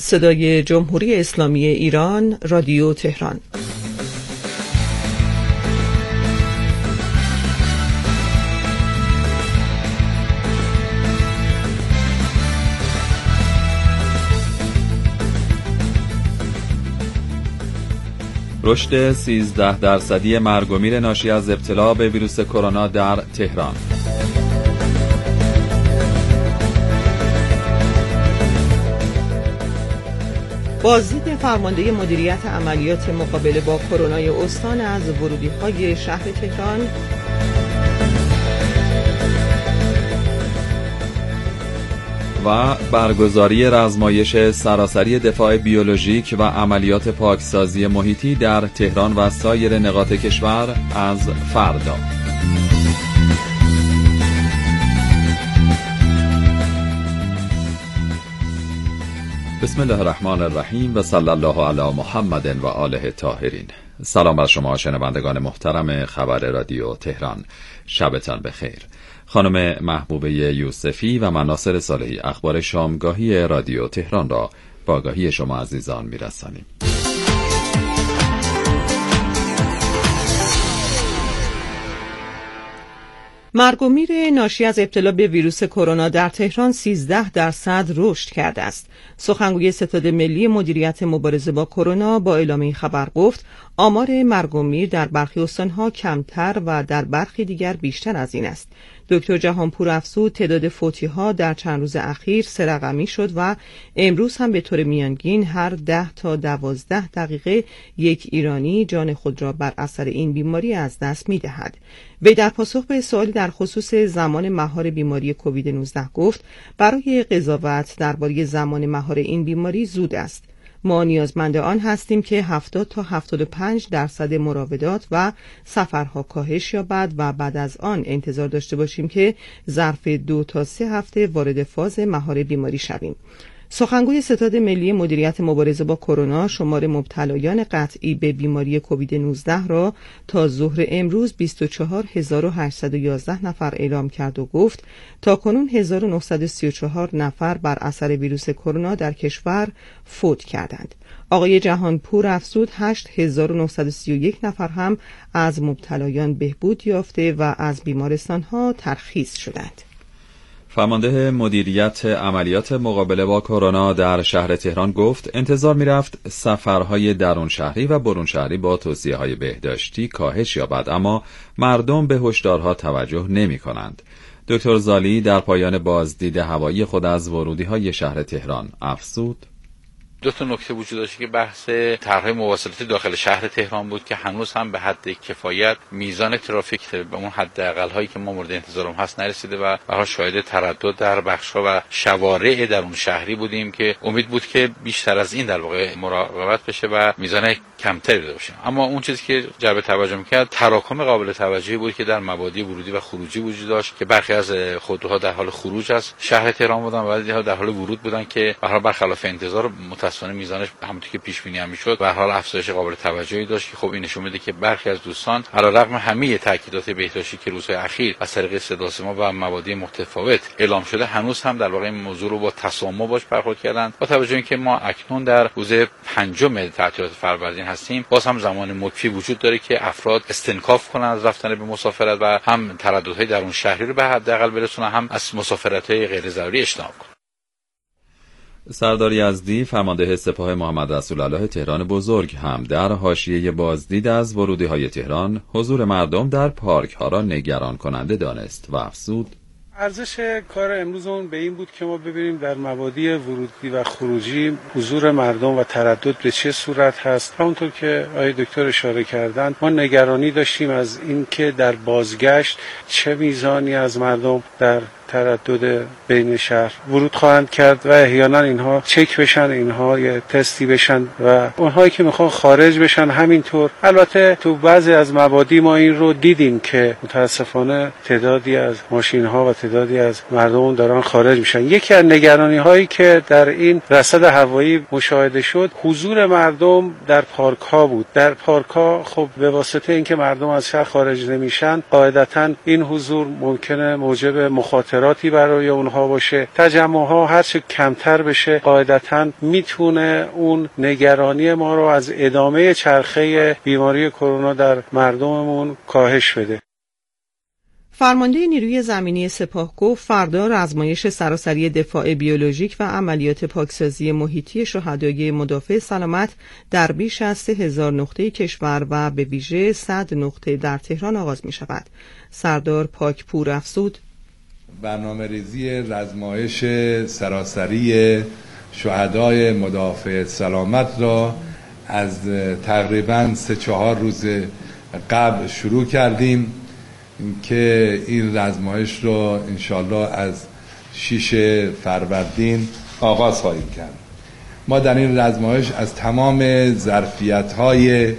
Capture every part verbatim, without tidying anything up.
صدای جمهوری اسلامی ایران، رادیو تهران. رشد سیزده درصدی مرگ و میر ناشی از ابتلا به ویروس کرونا در تهران. بازدید فرمانده مدیریت عملیات مقابله با کرونای استان از ورودی‌های شهر تهران. و برگزاری رزمایش سراسری دفاع بیولوژیک و عملیات پاکسازی محیطی در تهران و سایر نقاط کشور از فردا. بسم الله الرحمن الرحیم و صلی الله علی محمد و آله طاهرین. سلام بر شما شنوندگان محترم خبر رادیو تهران، شبتان بخیر. خانم محبوبه یوسفی و من ناصر صالحی اخبار شامگاهی رادیو تهران را با آگاهی شما عزیزان میرسانیم. مرگ و میر ناشی از ابتلا به ویروس کرونا در تهران سیزده درصد رشد کرده است. سخنگوی ستاد ملی مدیریت مبارزه با کرونا با اعلام این خبر گفت آمار مرگ و میر در برخی استان‌ها کمتر و در برخی دیگر بیشتر از این است. دکتر جهانپور افزود تعداد فوتی‌ها در چند روز اخیر سه رقمی شد و امروز هم به طور میانگین هر ده تا دوازده دقیقه یک ایرانی جان خود را بر اثر این بیماری از دست می‌دهد. وی در پاسخ به سوالی در خصوص زمان مهار بیماری کووید نوزده گفت برای قضاوت درباره زمان مهار این بیماری زود است. ما نیازمند آن هستیم که هفتاد تا هفتاد و پنج درصد مراودات و سفرها کاهش یابد و بعد از آن انتظار داشته باشیم که ظرف دو تا سه هفته وارد فاز مهار بیماری شویم. سخنگوی ستاد ملی مدیریت مبارزه با کرونا شمار مبتلایان قطعی به بیماری کووید نوزده را تا ظهر امروز بیست و چهار هزار و هشتصد و یازده نفر اعلام کرد و گفت تاکنون هزار و نهصد و سی و چهار نفر بر اثر ویروس کرونا در کشور فوت کردند. آقای جهانپور افزود هشت هزار و نهصد و سی و یک نفر هم از مبتلایان بهبود یافته و از بیمارستان‌ها ترخیص شدند. فرمانده مدیریت عملیات مقابله با کرونا در شهر تهران گفت انتظار می‌رفت سفرهای درون شهری و برون شهری با توصیه‌های بهداشتی کاهش یابد، اما مردم به هشدارها توجه نمی‌کنند. دکتر زالی در پایان بازدید هوایی خود از ورودی‌های شهر تهران افزود دو تا نکته وجود داشت که بحث طرح مواصلاتی داخل شهر تهران بود که هنوز هم به حد کفایت میزان ترافیک به اون حداقل هایی که ما مورد انتظارم هست نرسیده و به هر شاهد تردد در بخش‌ها و شوارع درون شهری بودیم که امید بود که بیشتر از این در واقع مراقبت بشه و میزان کمتری داشته باشه. اما اون چیزی که جلب توجه می‌کرد تراکم قابل توجهی بود که در مبادی ورودی و خروجی وجود داشت که برخی از خودروها در حال خروج از شهر تهران بودن و بعضی‌ها در حال ورود بودن که به هر برخلاف انتظار متأسفانه میزانش همونطور که پیش بینی هم میشد به حال افزایش قابل توجهی داشت که خب این نشون میده که برخی از دوستان علیرغم همه تاکیدات بهداشتی که روزهای اخیر از طریق صدا سیما و مبادی متفاوت اعلام شده هنوز هم در واقع این موضوع رو با تسامح باش برخورد کردن. با توجه اینکه ما اکنون در روز پنجم تعطیلات فروردین هستیم، باز هم زمان مکفی وجود داره که افراد استنکاف کنن از رفتن به مسافرت و هم ترددهای درون شهری رو به حداقل برسونن، هم از مسافرت‌های غیر ضروری اجتناب کنن. سردار یزدی فرمانده سپاه محمد رسول الله تهران بزرگ هم در حاشیه بازدید از ورودی‌های تهران حضور مردم در پارک‌ها را نگران کننده دانست و افزود ارزش کار امروزمون به این بود که ما ببینیم در مبادی ورودی و خروجی حضور مردم و تردد به چه صورت هست. همونطور که آقای دکتر اشاره کردند ما نگرانی داشتیم از این که در بازگشت چه میزانی از مردم در تردد بین شهر ورود خواهند کرد و احیانا اینها چک بشن، اینها یه تستی بشن و اونهایی که میخوان خارج بشن همینطور. البته تو بعضی از مبادی ما این رو دیدیم که متاسفانه تعدادی از ماشین ها و تعدادی از مردم دارن خارج میشن. یکی از نگرانی هایی که در این رصد هوایی مشاهده شد حضور مردم در پارک ها بود. در پارک ها خب به واسطه اینکه مردم از شهر خارج نمیشن قاعدتاً این حضور ممکنه موجب مخاطره خاطراتی برای اونها باشه. تجمعها هر چه کمتر بشه قاعدتاً میتونه اون نگرانی ما رو از ادامه چرخه بیماری کرونا در مردممون کاهش بده. فرمانده نیروی زمینی سپاه گفت فردا رزمایش سراسری دفاع بیولوژیک و عملیات پاکسازی محیطی شهدای مدافع سلامت در بیش از سه هزار نقطه کشور و به ویژه صد نقطه در تهران آغاز می شود. سردار پاکپور افزود: برنامه ریزی رزمایش سراسری شهدای مدافع سلامت را از تقریباً سه چهار روز قبل شروع کردیم که این رزمایش رو انشالله از شش فروردین آغاز خواهیم کرد. ما در این رزمایش از تمام ظرفیت‌های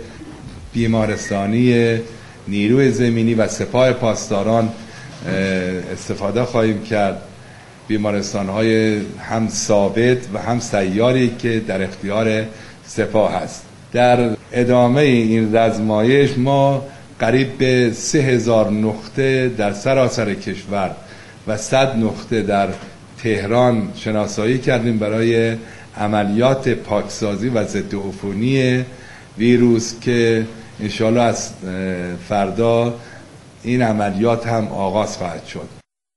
بیمارستانی نیروی زمینی و سپاه پاسداران استفاده خواهیم کرد. بیمارستان‌های هم ثابت و هم سیاری که در اختیار سپاه هست. در ادامه این رزمایش ما قریب به سه هزار نقطه در سراسر کشور و صد نقطه در تهران شناسایی کردیم برای عملیات پاکسازی و ضد عفونی ویروس که انشالله از فردا این عملیات هم آغاز خواهد شد.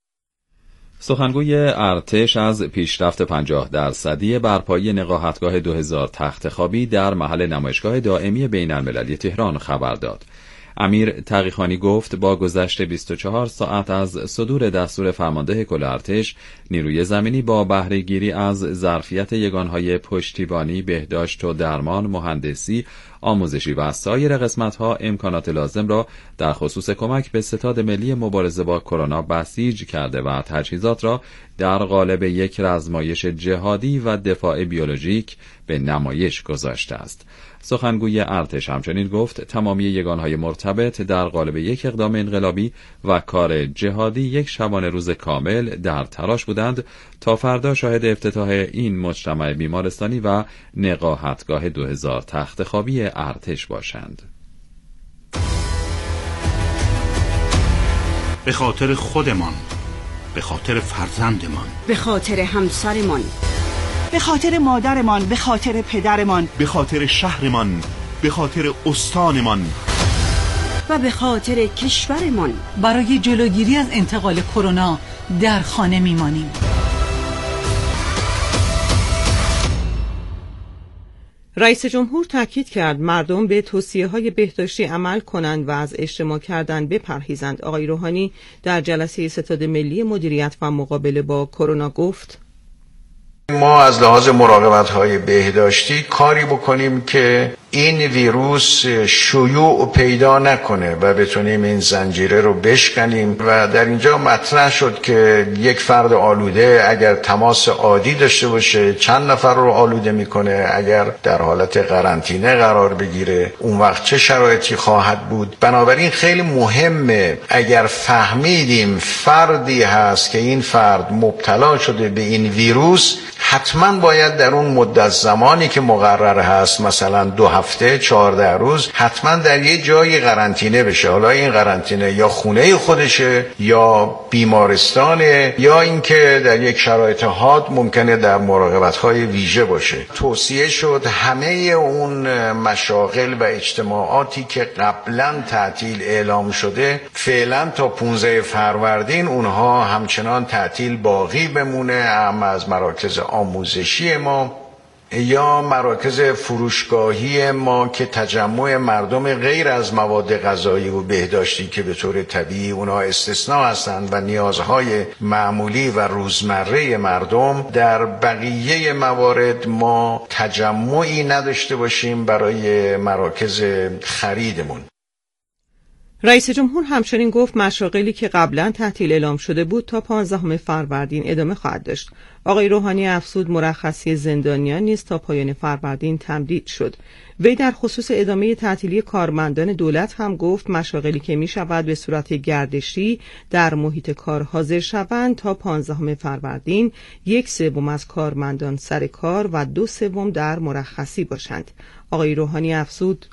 سخنگوی ارتش از پیشرفت پنجاه درصدی برپایی نقاهتگاه دو هزار تخت خوابی در محل نمایشگاه دائمی بین المللی تهران خبر داد. امیر تقی‌خانی گفت با گذشت بیست و چهار ساعت از صدور دستور فرمانده کل ارتش، نیروی زمینی با بهره‌گیری از ظرفیت یگانهای پشتیبانی، بهداشت و درمان، مهندسی، آموزشی و سایر قسمت‌ها امکانات لازم را در خصوص کمک به ستاد ملی مبارزه با کرونا بسیج کرده و تجهیزات را در قالب یک رزمایش جهادی و دفاع بیولوژیک به نمایش گذاشته است. سخنگوی ارتش همچنین گفت تمامی یگانهای مرتبط در قالب یک اقدام انقلابی و کار جهادی یک شبانه روز کامل در تلاش بودند تا فردا شاهد افتتاح این مجتمع بیمارستانی و نقاهتگاه دو هزار تخت خوابی ارتش باشند. به خاطر خودمان، به خاطر فرزندمان، به خاطر همسرمان، به خاطر مادرمان، به خاطر پدرمان، به خاطر شهرمان، به خاطر استانمان و به خاطر کشورمان برای جلوگیری از انتقال کرونا در خانه میمانیم. رئیس جمهور تاکید کرد مردم به توصیه‌های بهداشتی عمل کنند و از اجتماع کردن بپرهیزند. آقای روحانی در جلسه ستاد ملی مدیریت و مقابله با کرونا گفت: ما از لحاظ مراقبت‌های بهداشتی کاری بکنیم که این ویروس شیوع پیدا نکنه و بتونیم این زنجیره رو بشکنیم. و در اینجا مطرح شد که یک فرد آلوده اگر تماس عادی داشته باشه چند نفر رو آلوده میکنه، اگر در حالت قرنطینه قرار بگیره اون وقت چه شرایطی خواهد بود. بنابراین خیلی مهمه اگر فهمیدیم فردی هست که این فرد مبتلا شده به این ویروس، حتما باید در اون مدت زمانی که مقرر هست، مثلا دو هفته چهارده روز، حتما در یه جایی قرنطینه بشه. حالا این قرنطینه یا خونه خودشه یا بیمارستانه یا اینکه در یک شرایط حاد ممکنه در مراقبت‌های ویژه باشه. توصیه شد همه اون مشاغل و اجتماعاتی که قبلا تعطیل اعلام شده فعلا تا پانزده فروردین اونها همچنان تعطیل باقی بمونه، هم از مراکز آموزشی ما یا مراکز فروشگاهی ما که تجمع مردم غیر از مواد غذایی و بهداشتی که به طور طبیعی اونا استثناء هستند و نیازهای معمولی و روزمره مردم، در بقیه موارد ما تجمعی نداشته باشیم برای مراکز خریدمون. رئیس جمهور همچنین گفت مشاغلی که قبلا تعطیل اعلام شده بود تا پانزدهم فروردین ادامه خواهد داشت. آقای روحانی افزود مرخصی زندانیان نیز تا پایان فروردین تمدید شد. وی در خصوص ادامه تعطیلی کارمندان دولت هم گفت مشاغلی که می شود به صورت گردشی در محیط کار حاضر شوند تا پانزدهم فروردین یک سوم از کارمندان سر کار و دو سوم در مرخصی باشند. آقای روحانی افزود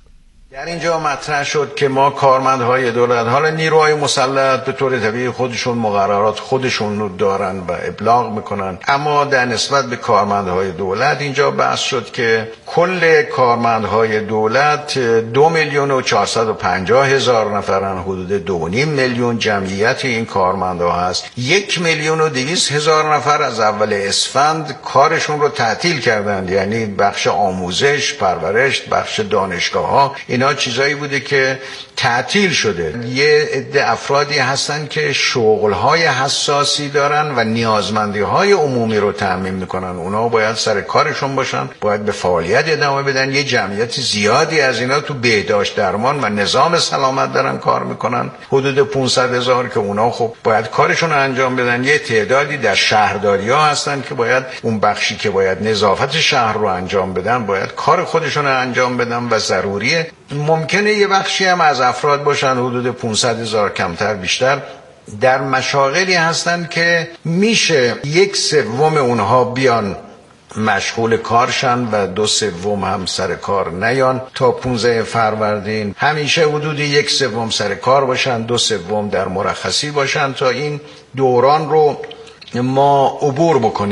در اینجا مطرح شد که ما کارمندهای دولت، حالا نیروهای مسلح به طور طبیعی خودشون مقررات خودشون رو دارن و ابلاغ میکنن، اما در نسبت به کارمندهای دولت اینجا بحث شد که کل کارمندهای دولت دو میلیون و چهارصد و پنجاه هزار نفرن، حدود دو و نیم میلیون جمعیت این کارمندها هست. یک میلیون و دویست هزار نفر از اول اسفند کارشون رو تعطیل کردند، یعنی بخش آموزش، پرورش، بخش دانشگاه ها، اینا چیزایی بوده که تعطیل شده. یه عده افرادی هستن که شغل‌های حساسی دارن و نیازمندی‌های عمومی رو تأمین میکنن، اونا باید سر کارشون باشن، باید به فعالیت ادامه بدن. یه جمعیت زیادی از اینا تو بهداشت درمان و نظام سلامت دارن کار میکنن، حدود پانصد هزار که اونا خب باید کارشون رو انجام بدن. یه تعدادی در شهرداری‌ها هستن که باید اون بخشی که باید نظافت شهر رو انجام بدن باید کار خودشون رو انجام بدن و ضروریه. ممکنه یه بخشی هم از افراد باشن حدود پانصد هزار کمتر بیشتر در مشاغلی هستن که میشه یک سوم اونها بیان مشغول کارشن و دو سوم هم سر کار نیان. تا پانزده فروردین همیشه حدود یک سوم سر کار باشن، دو سوم در مرخصی باشن تا این دوران رو ما عبور بکنیم.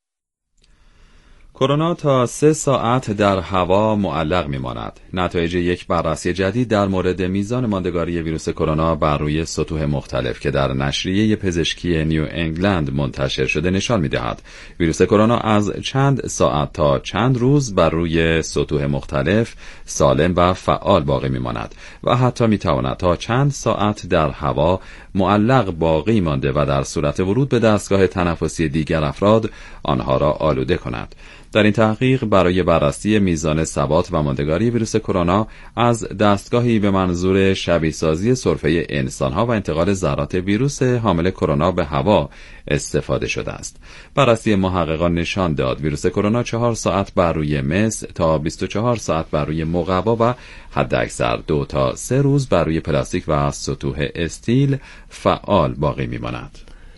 کرونا تا سه ساعت در هوا معلق میماند. نتایج یک بررسی جدید در مورد میزان ماندگاری ویروس کرونا بر روی سطوح مختلف که در نشریه پزشکی نیو انگلند منتشر شده نشان میدهد ویروس کرونا از چند ساعت تا چند روز بر روی سطوح مختلف سالم و فعال باقی میماند و حتی میتواند تا چند ساعت در هوا معلق باقی مانده و در صورت ورود به دستگاه تنفسی دیگر افراد آنها را آلوده کند. در این تحقیق برای بررسی میزان ثبات و ماندگاری ویروس کرونا از دستگاهی به منظور شبیه سازی سرفه انسانها و انتقال ذرات ویروس حامل کرونا به هوا استفاده شده است. بررسی محققان نشان داد ویروس کرونا چهار ساعت بر روی مس تا بیست و چهار ساعت بر روی مقوا و حداکثر دو تا سه روز بر روی پلاستیک و سطوح استیل فعال باقی میماند.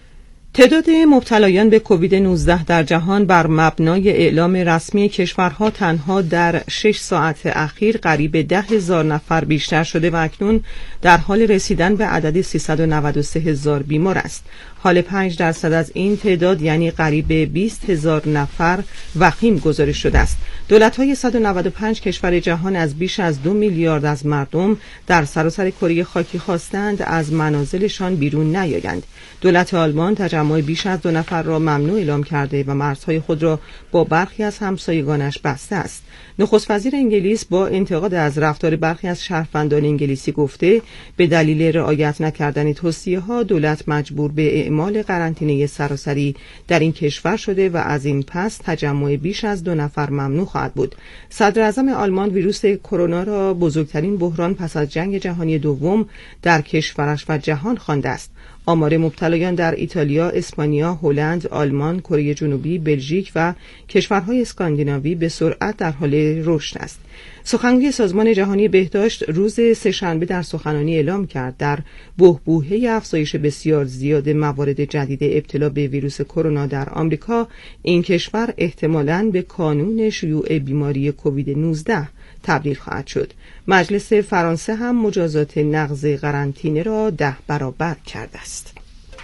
تعداد مبتلایان به کووید نوزده در جهان بر مبنای اعلام رسمی کشورها تنها در شش ساعت اخیر قریب ده هزار نفر بیشتر شده و اکنون در حال رسیدن به عدد سیصد و نود و سه هزار بیمار است. حال پنج درصد از این تعداد یعنی قریب بیست هزار نفر وخیم گزارش شده است. دولت‌های صد و نود و پنج کشور جهان از بیش از دو میلیارد از مردم در سراسر کره خاکی خواستند از منازلشان بیرون نیایند. دولت آلمان تجمع بیش از دو نفر را ممنوع اعلام کرده و مرزهای خود را با برخی از همسایگانش بسته است. نخست وزیر انگلیس با انتقاد از رفتار برخی از شهروندان انگلیسی گفته به دلیل رعایت نکردن توصیه‌ها دولت مجبور به اعمال قرنطینه سراسری در این کشور شده و از این پس تجمع بیش از دو نفر ممنوع خواهد بود. صدر اعظم آلمان ویروس کرونا را بزرگترین بحران پس از جنگ جهانی دوم در کشورش و جهان خوانده است. آمار مبتلایان در ایتالیا، اسپانیا، هلند، آلمان، کره جنوبی، بلژیک و کشورهای اسکاندیناوی به سرعت در حال رشد است. سخنگوی سازمان جهانی بهداشت روز سه‌شنبه در سخنرانی اعلام کرد در بحبوحه افزایش بسیار زیاد موارد جدید ابتلا به ویروس کرونا در آمریکا این کشور احتمالاً به کانون شیوع بیماری کووید نوزده تبدیل خواهد شد. مجلس فرانسه هم مجازات نقض قرنطینه را ده برابر کرده است.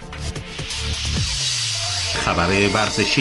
خبر ورزشی.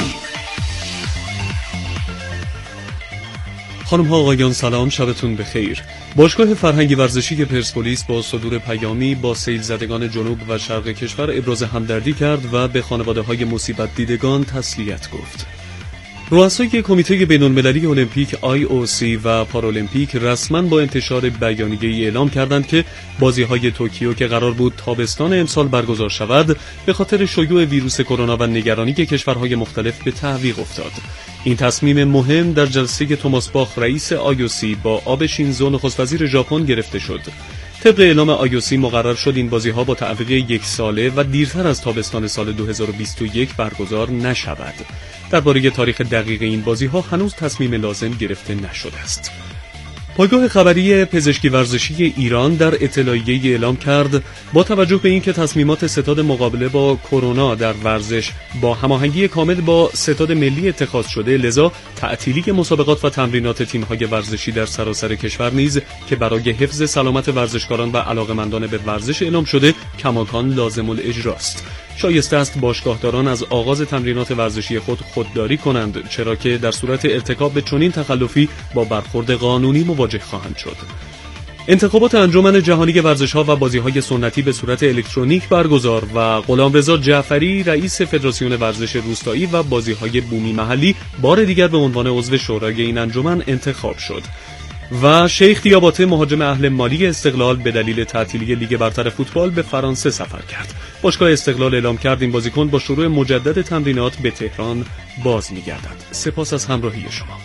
خانم ها آقایان سلام، شبتون بخیر. باشگاه فرهنگی ورزشی پرسپولیس با صدور پیامی با سیل زدگان جنوب و شرق کشور ابراز همدردی کرد و به خانواده های مصیبت دیدگان تسلیت گفت. رؤسای کمیته بین‌المللی المپیک آی او سی و پارالمپیک رسما با انتشار بیانیه‌ای اعلام کردند که بازی‌های توکیو که قرار بود تابستان امسال برگزار شود به خاطر شیوع ویروس کرونا و نگرانی کشورهای مختلف به تعویق افتاد. این تصمیم مهم در جلسه توماس باخ رئیس آی او سی با آب شینزو نخست وزیر ژاپن گرفته شد. طبق اعلام آی او سی مقرر شد این بازی‌ها با تعویق یک ساله و دیرتر از تابستان سال دو هزار و بیست و یک برگزار نشود. درباره تاریخ دقیق این بازی‌ها هنوز تصمیم لازم گرفته نشده است. پایگاه خبری پزشکی ورزشی ایران در اطلاعیه‌ای اعلام کرد با توجه به اینکه تصمیمات ستاد مقابله با کرونا در ورزش با هماهنگی کامل با ستاد ملی اتخاذ شده، لذا تعطیلی مسابقات و تمرینات تیم‌های ورزشی در سراسر کشور نیز که برای حفظ سلامت ورزشکاران و علاقه‌مندان به ورزش اعلام شده کماکان لازم الاجراست. شایسته است باشگاهداران از آغاز تمرینات ورزشی خود خودداری کنند، چرا که در صورت ارتکاب به چنین تخلفی با برخورد قانونی مواجه خواهند شد. انتخابات انجمن جهانی ورزش‌ها و بازی‌های سنتی به صورت الکترونیک برگزار و غلامرضا جعفری رئیس فدراسیون ورزش روستایی و بازی‌های بومی محلی بار دیگر به عنوان عضو شورای این انجمن انتخاب شد. و شیخ دیاباته مهاجم اهل مالی استقلال به دلیل تعطیلی لیگ برتر فوتبال به فرانسه سفر کرد. باشگاه استقلال اعلام کرد این بازیکن با شروع مجدد تمرینات به تهران باز می‌گردد. سپاس از همراهی شما.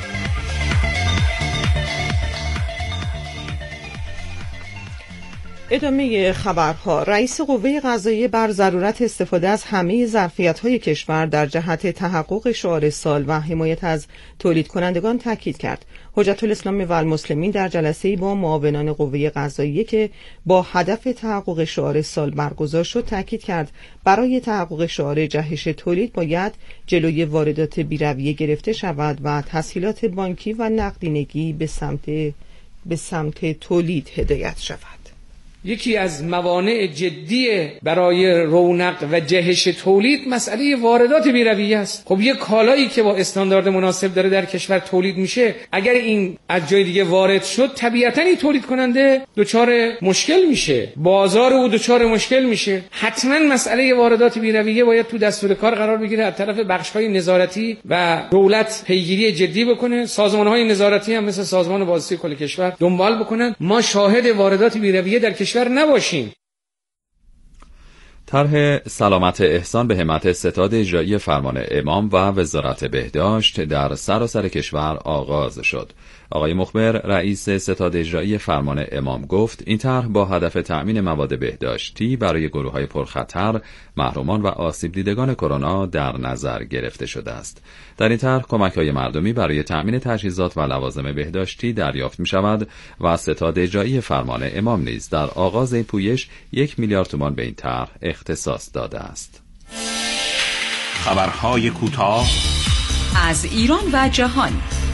ادامه خبرها. رئیس قوه قضاییه بر ضرورت استفاده از همه ظرفیت‌های کشور در جهت تحقق شعار سال و حمایت از تولید کنندگان تاکید کرد. حجت الاسلام و المسلمین در جلسه‌ای با معاونان قوه قضاییه که با هدف تحقق شعار سال برگزار شد تاکید کرد برای تحقق شعار جهش تولید باید جلوی واردات بی‌رویه گرفته شود و تسهیلات بانکی و نقدینگی به سمت به سمت تولید هدایت شود. یکی از موانع جدی برای رونق و جهش تولید مسئله واردات بی‌رویه است. خب یک کالایی که با استاندارد مناسب داره در کشور تولید میشه، اگر این از جای دیگه وارد شد طبیعتاً این تولید کننده دچار مشکل میشه، بازار او دچار مشکل میشه. حتما مسئله واردات بی‌رویه باید تو دستور کار قرار بگیره، از طرف بخش‌های نظارتی و دولت پیگیری جدی بکنه، سازمان‌های نظارتی هم مثل سازمان بازرسی کل کشور دنبال بکنن ما شاهد واردات بی‌رویه در کشور نباشیم. طرح سلامت احسان به همت ستاد اجرایی فرمان امام و وزارت بهداشت در سراسر کشور آغاز شد. آقای مخبر رئیس ستاد اجرایی فرمان امام گفت این طرح با هدف تأمین مواد بهداشتی برای گروه‌های پرخطر، محرومان و آسیب دیدگان کرونا در نظر گرفته شده است. در این طرح کمک‌های مردمی برای تأمین تجهیزات و لوازم بهداشتی دریافت می‌شود و ستاد اجرایی فرمان امام نیز در آغاز این پویش یک میلیارد تومان به این طرح اختصاص داده است. خبرهای کوتاه از ایران و جهان.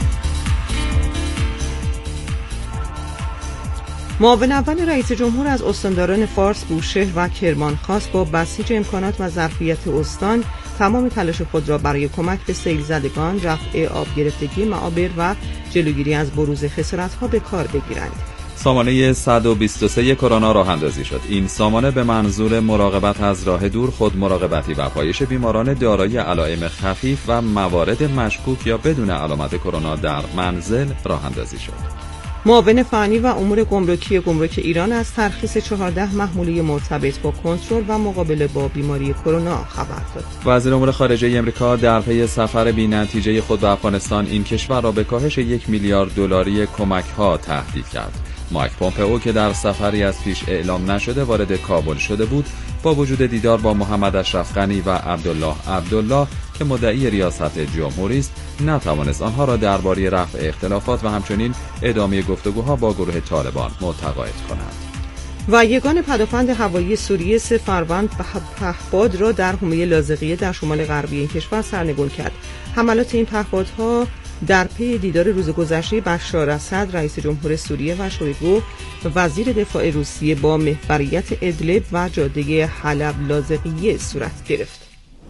معاون اول رئیس جمهور از استانداران فارس، بوشهر و کرمان خواست با بسیج امکانات و ظرفیت استان تمام تلاش خود را برای کمک به سیل زدگان، رفع آب گرفتگی معابر و جلوگیری از بروز خسارت‌ها به کار بگیرند. سامانه صد و بیست و سه کرونا راه اندازی شد. این سامانه به منظور مراقبت از راه دور، خود مراقبتی و پایش بیماران دارای علائم خفیف و موارد مشکوک یا بدون علامت کرونا در منزل راه اندازی شد. معاون فنی و امور گمرکی گمرک ایران از ترخیص چهارده محموله مرتبط با کنترل و مقابله با بیماری کرونا خبر داد. وزیر امور خارجه آمریکا در پی سفر بی‌نتیجه خود به افغانستان این کشور را به کاهش یک میلیارد دلاری کمک‌ها تهدید کرد. مایک پومپئو که در سفری از پیش اعلام نشده وارد کابل شده بود، با وجود دیدار با محمد اشرف غنی و عبدالله عبدالله که مدعی ریاست جمهوری است، نتوانست آنها را درباره رفع اختلافات و همچنین ادامه گفتگوها با گروه طالبان متقاعد کند. و یگان پدافند هوایی سوریه سه فروند پهپاد را در حومه لاذقیه در شمال غربی این کشور سرنگون کرد. حملات این پهپادها در پی دیدار روز گذشته بشار اسد رئیس جمهور سوریه و شویگو وزیر دفاع روسیه با محوریت ادلب و جاده حلب لاذقیه صورت گرفت.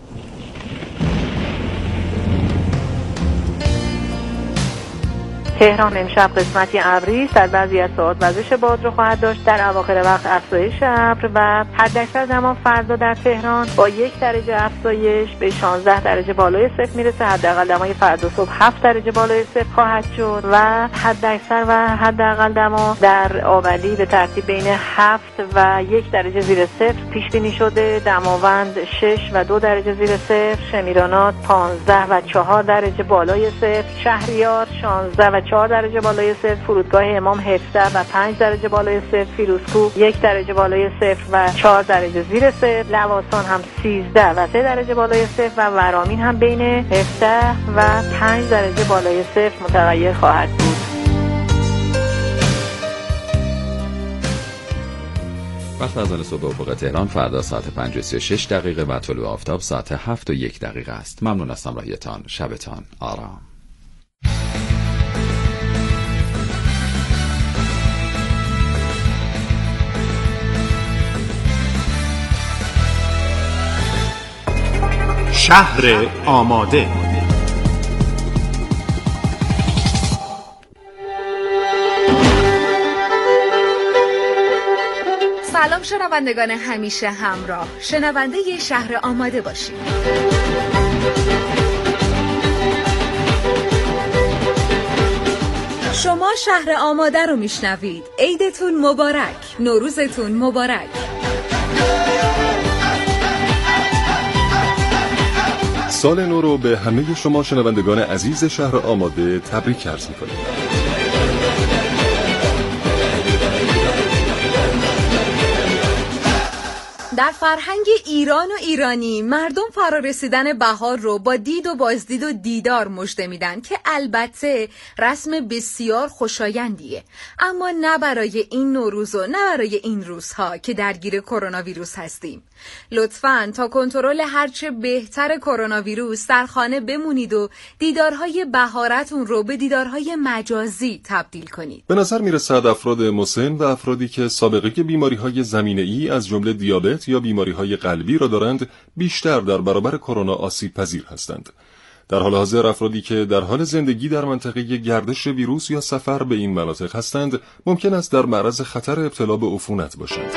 تهران امشب قسمتی ابری است. در بعضی از ساعات وزش باد رو خواهد داشت. در اواخر وقت افزایش ابر و حداکثر دما فردا در تهران با یک درجه افزایش به شانزده درجه بالای صفر میرسه. حداقل دمای فردا صبح هفت درجه بالای صفر خواهد شد و حداکثر و حداقل دما در آبادی به ترتیب بین هفت و یک درجه زیر صفر پیش بینی شده. دماوند شش و دو درجه زیر صفر، شمیرانات پانزده و چهار درجه بالای صفر، شهریار شانزده و چهار درجه بالای صفر، فرودگاه امام هفده و پنج درجه بالای صفر، فیروزکوه یک درجه بالای صفر و چهار درجه زیر صفر، لواسان هم سیزده و سه درجه بالای صفر و ورامین هم بین هفده و پنج درجه بالای صفر متغیر خواهد بود. وقت اذان صبح افق تهران فردا ساعت پنج و سی و شش دقیقه و طلوع آفتاب ساعت هفت و یک دقیقه است. ممنون از همراهیتان. شبتان آرام. شهر آماده. سلام شنوندگان همیشه همراه، شنونده ی شهر آماده باشید. شما شهر آماده رو میشنوید. عیدتون مبارک، نوروزتون مبارک. سال نو رو به همه شما شنوندگان عزیز شهر آماده تبریک عرض می‌کنیم. در فرهنگ ایران و ایرانی مردم فرارسیدن بهار رو با دید و بازدید و دیدار مژده میدن که البته رسم بسیار خوشایندیه، اما نه برای این نوروز و نه برای این روزها که درگیر کرونا ویروس هستیم. لطفاً تا کنترل هرچه بهتر کرونا ویروس در خانه بمونید و دیدارهای بهارتون رو به دیدارهای مجازی تبدیل کنید. به نظر میرسد افراد مسن و افرادی که سابقه بیماری‌های زمینه‌ای از جمله دیابت یا بیماری‌های قلبی را دارند بیشتر در برابر کرونا آسیب پذیر هستند. در حال حاضر افرادی که در حال زندگی در منطقه گردش ویروس یا سفر به این مناطق هستند ممکن است در معرض خطر ابتلا به عفونت باشند.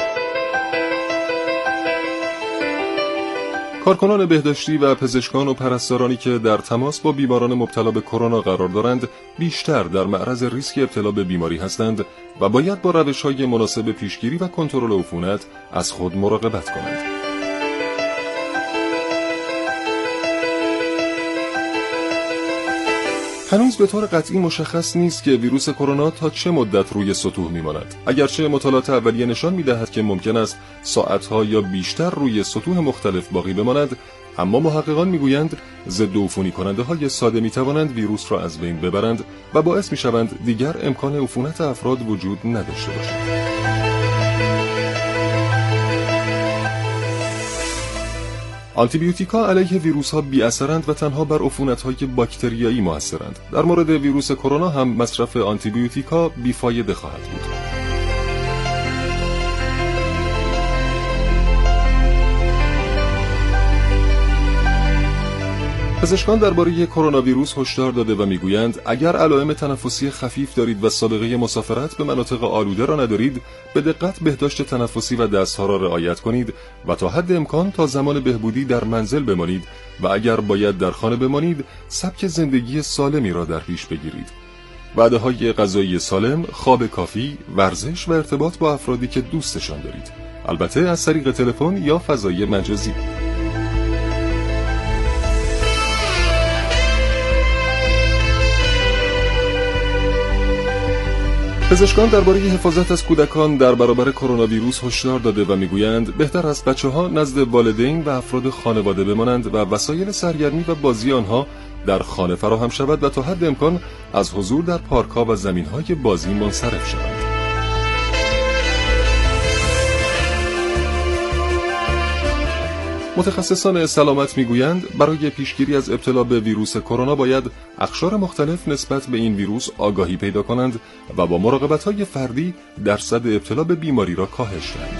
کارکنان بهداشتی و پزشکان و پرستارانی که در تماس با بیماران مبتلا به کرونا قرار دارند بیشتر در معرض ریسک ابتلا به بیماری هستند و باید با روش‌های مناسب پیشگیری و کنترل عفونت از خود مراقبت کنند. هنوز به طور قطعی مشخص نیست که ویروس کرونا تا چه مدت روی سطوح میماند. اگرچه مطالعات اولیه نشان می‌دهد که ممکن است ساعت‌ها یا بیشتر روی سطوح مختلف باقی بماند، اما محققان میگویند ضد عفونی کننده‌های ساده میتوانند ویروس را از بین ببرند و باعث میشوند دیگر امکان عفونت افراد وجود نداشته باشد. آنتیبیوتیکا علیه ویروس‌ها بی‌اثرند و تنها بر عفونت‌های باکتریایی مؤثرند. در مورد ویروس کرونا هم مصرف آنتیبیوتیکا بیفایده خواهد بود. پزشکان درباره کرونا ویروس هشدار داده و میگویند اگر علائم تنفسی خفیف دارید و سابقه مسافرت به مناطق آلوده را ندارید، به دقت بهداشت تنفسی و دستها را رعایت کنید و تا حد امکان تا زمان بهبودی در منزل بمانید و اگر باید در خانه بمانید، سبک زندگی سالمی را در پیش بگیرید. وعده‌های غذایی سالم، خواب کافی، ورزش و ارتباط با افرادی که دوستشان دارید. البته از طریق تلفن یا فضای مجازی. پزشکان درباره حفاظت از کودکان در برابر کرونا ویروس هشدار داده و میگویند بهتر است بچه‌ها نزد والدین و افراد خانواده بمانند و وسایل سرگرمی و بازی آنها در خانه فراهم شود و تا حد امکان از حضور در پارک‌ها و زمین‌های بازی منصرف شوند. متخصصان سلامت میگویند برای پیشگیری از ابتلا به ویروس کرونا باید اقشار مختلف نسبت به این ویروس آگاهی پیدا کنند و با مراقبت‌های فردی درصد ابتلا به بیماری را کاهش دهند.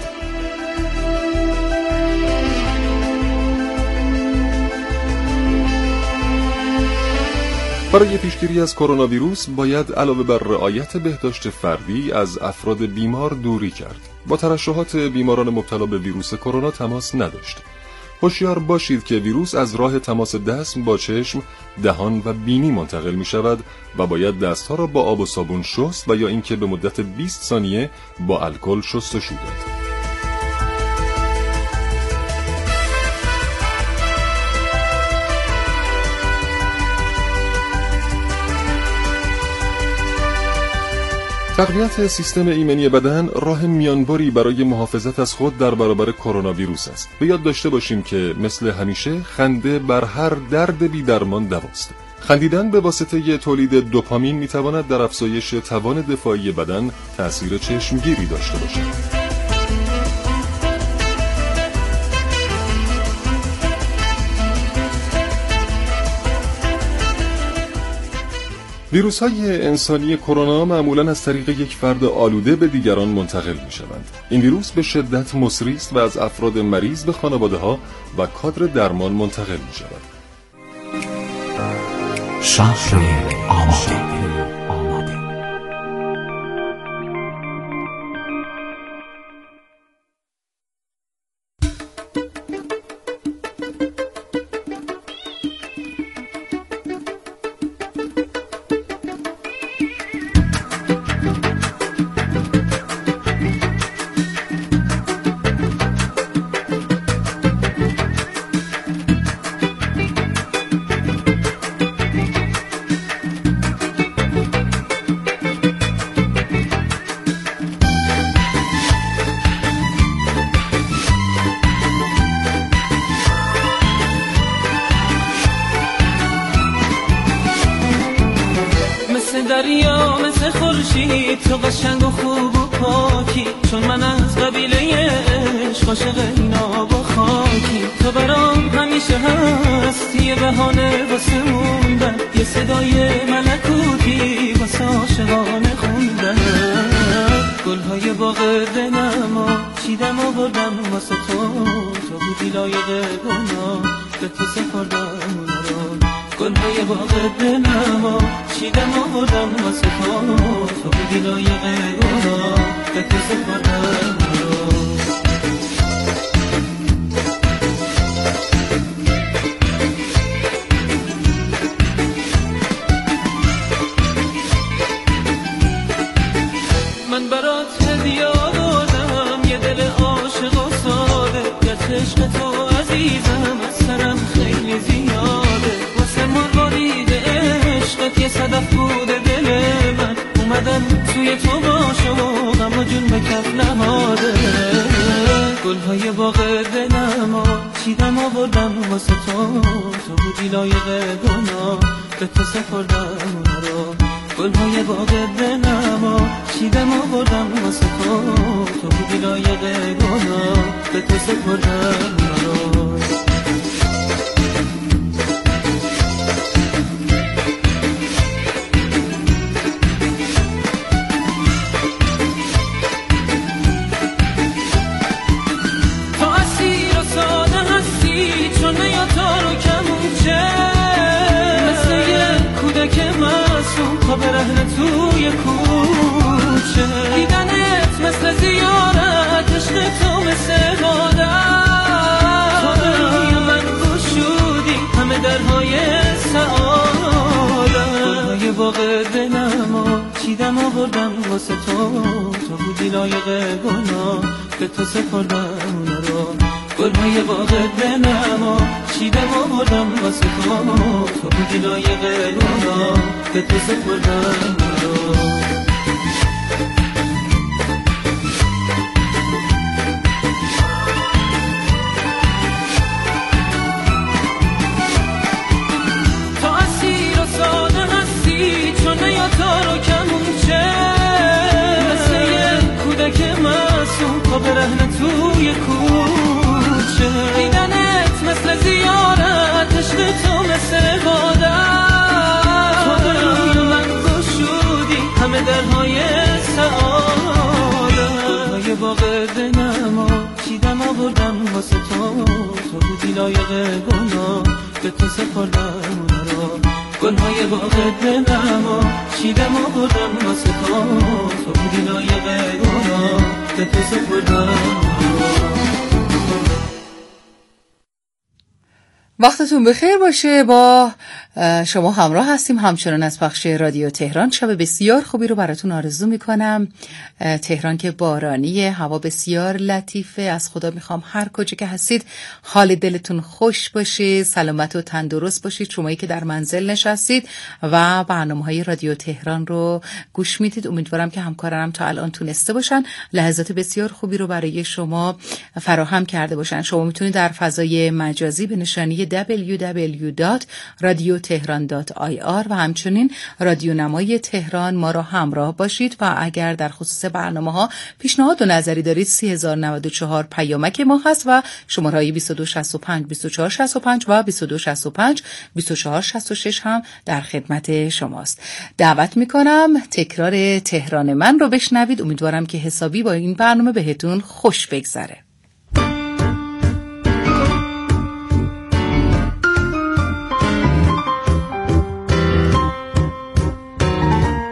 برای پیشگیری از کرونا ویروس باید علاوه بر رعایت بهداشت فردی از افراد بیمار دوری کرد. با ترشحات بیماران مبتلا به ویروس کرونا تماس نداشت. هوشیار باشید که ویروس از راه تماس دست با چشم، دهان و بینی منتقل می شود و باید دستها را با آب و صابون شست و یا اینکه به مدت بیست ثانیه با الکل شستشو داد. تقویت سیستم ایمنی بدن راه میانبری برای محافظت از خود در برابر کرونا ویروس است. به یاد داشته باشیم که مثل همیشه خنده بر هر درد بی درمان دواست. خندیدن به واسطه تولید دوپامین میتواند در افزایش توان دفاعی بدن تأثیر چشمگیری داشته باشد. ویروس‌های انسانی کرونا معمولاً از طریق یک فرد آلوده به دیگران منتقل می‌شوند. این ویروس به شدت مسری است و از افراد مریض به خانواده‌ها و کادر درمان منتقل می‌شود. شهر آماده. دریا مثل خورشید تو قشنگ و خوب و پاکی، چون من از قبیله عشق عاشق اینا با خاکی. تو برام همیشه هستی، یه بهانه واسه موندن، یه صدای ملکوتی واسه عاشقانه خوندن. گلهای باغ دلمو چیدم و بردم واسه تو، تو بودی لایق گناه، به تو سپردم اونا رو. گلهای باغ دلمو چیدم و بردم واسه تو، تو بودی لایق گناه، به تو سپردم اونا رو. من برات هدیه آوردم، یه دل عاشق و ساده، گر عشق تو عزیزم از سرم خیلی زیاده. واسه مروارید عشقت یه صدف بوده دل من، اومدم توی تو باشم اما جون به کف نهاده. گلهای باغ دلمو چیدم و بردم واسه تو، تو بودی لایق گناه، به تو سپردم اونا رو. گلهای باغ دلمو چیدم و بردم واسه تو، تو بودی لایق گناه، به تو سپردم اونا رو. برهنه توی کوچه دیدنت مثل زیارت، عشق تو مثل عبادت. تو به روی من گشودی همه درهای سعادت. گلهای باغ دلمو چیدم و بردم واسه تو، تو بودی لایق گناه، به تو سپردم اونا رو. گلهای باغ دلمو چیدم و بردم واسه تو، تو بودی لایق گناه، به تو سپردم رو. تو اسیر و ساده هستی، چون نیا تارو کمونچه، مثل یه کودک معصوم پا برهنه توی کوچه. دیدنت مثل زیارت، عشق تو مثل عبادت. تو به روی من گشودی همه درهای سعادت. گلهای باغ دلمو چیدم و بردم واسه تو، تو بودی لایق گناه، به تو سپردم اونا رو. گلهای باغ دلمو چیدم و بردم واسه تو، تو بودی لایق گناه، به تو سپردم اونا رو. وقتتون بخیر باشه. با شما همراه هستیم همچنان از پخش رادیو تهران. شب بسیار خوبی رو براتون آرزو میکنم. تهران که بارانیه، هوا بسیار لطیفه. از خدا میخوام هر کجا که هستید حال دلتون خوش باشه، سلامت و تندرست باشید. شمایی که در منزل نشستید و برنامه‌های رادیو تهران رو گوش میدید، امیدوارم که همکارانم تا الان تونسته باشن لحظات بسیار خوبی رو برای شما فراهم کرده باشن. شما میتونید در فضای مجازی به نشانی دبلیو دبلیو دات رادیو تهران دات آی آر و همچنین رادیو نمای تهران ما را همراه باشید و اگر در خصوص برنامه ها پیشنهاد و نظری دارید سه هزار و نود و چهار پیامک ما هست و شماره بیست و دو شصت و پنج بیست و چهار شصت و پنج و بیست و دو شصت و پنج بیست و چهار شصت و شش هم در خدمت شماست. دعوت میکنم تکرار تهران من رو بشنوید. امیدوارم که حسابی با این برنامه بهتون خوش بگذره.